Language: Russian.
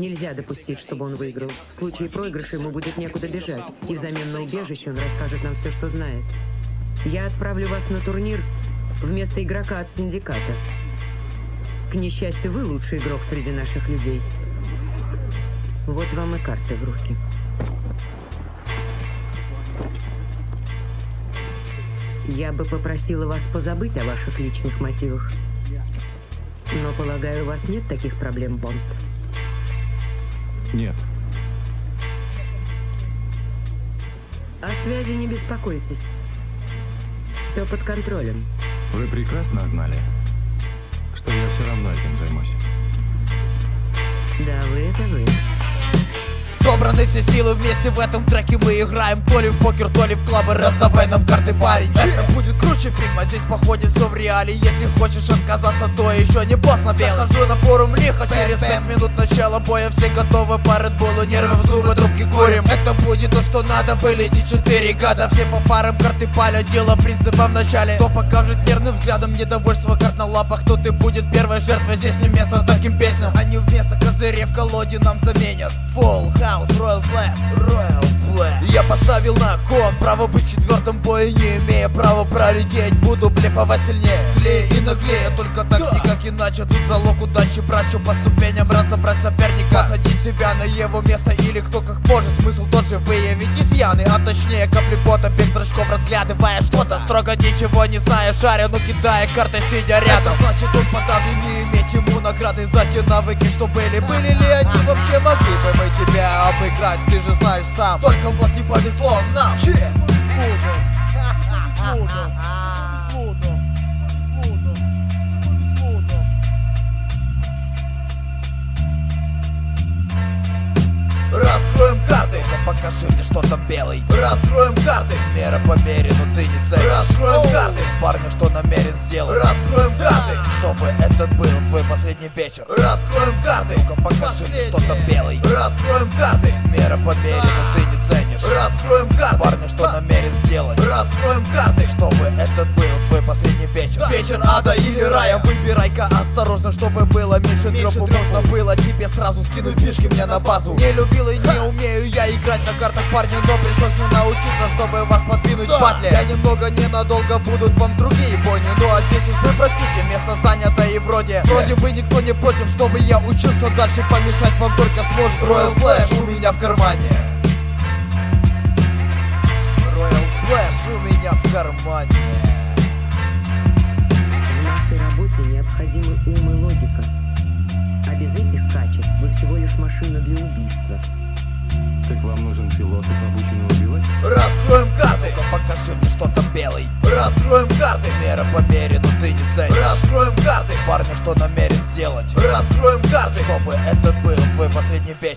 Нельзя допустить, чтобы он выиграл. В случае проигрыша ему будет некуда бежать, и взамен на убежище он расскажет нам все, что знает. Я отправлю вас на турнир вместо игрока от синдиката. К несчастью, вы лучший игрок среди наших людей. Вот вам и карты в руки. Я бы попросила вас позабыть о ваших личных мотивах. Но, полагаю, у вас нет таких проблем, Бонд? Нет. О связи не беспокойтесь. Все под контролем. Вы прекрасно знали, что я все равно этим займусь. Да, это вы. Собраны все силы вместе в этом треке мы играем. То ли в покер, то ли в клабы, раздавай нам карты, парень. Это будет круче фильма, здесь походит все в реале. Если хочешь отказаться, то еще не поздно. Захожу на форум лихо, через 5 минут начала боя все готовы по Редбулу, нервы в зубы, трубки курим. Это будет то, что надо, были не 4 года. Все по парам карты палят, дело принципа в начале. Кто покажет нервным взглядом недовольство карт на лапах, тот и будет первой жертвой. Здесь не место таким песням. Они вместо козырей в колоде нам заменят. Full House, Royal Flash, Royal Flash. Я поставил на кон право быть в четвертом бое, не имея права пролететь. Буду блефовать сильнее, злее и наглее. Только так, никак иначе. Тут залог удачи, брачу по ступеням, разобрать соперника, посадить себя на его место или кто как может. Смысл тот же, выявить изъяны, а точнее капли пота, без зрачков разглядывая что-то. Строго ничего не зная, шаря, но кидая карты, сидя рядом. Это значит, он подавлен, не иметь ему награды за те навыки, что были. Были ли они вообще, могли бы мы тебя обыграть? Ты же знаешь сам, только вот не повезло нам. Раскроем карты, покажи мне, что там белый. Раскроем карты, мера по мере, но ты не цель. Раскроем карты, парня, что намерен сделать. Раскроем карты, чтобы этот был твой последний вечер. Раскроем карты, ну-ка покажи мне, что там белый. Раскроем карты, мера по мере, но ты не ценишь. Раскроем карты, парня, что намерен сделать. Раскроем карты, чтобы этот был твой последний вечер. Вечер ада или рая, выбирай-ка осторожно, чтобы было меньше трёпу. Можно было тебе сразу скинуть фишки мне на базу. Не любил и не умею я играть на картах, парня, но пришлось мне научиться, чтобы вас подвинуть в батле. Я немного ненадолго, будут вам другие бойни, но здесь уж вы простите, место занято и вроде бы никто не против, чтобы я учился дальше, помешать вам только сможет Royal Flash у меня в кармане. Royal Flash у меня в кармане. В нашей работе необходимы ум и логика. А без этих качеств вы всего лишь машина для убийства. Так вам нужен философ, обученный убивать? Раскроем карты, ну покажи мне, что там белый. Раскроем карты, мера по мере, но ты не ценишь. Раскроем карты, парня, что намерен сделать. Раскроем карты, чтобы этот был твой последний вечер.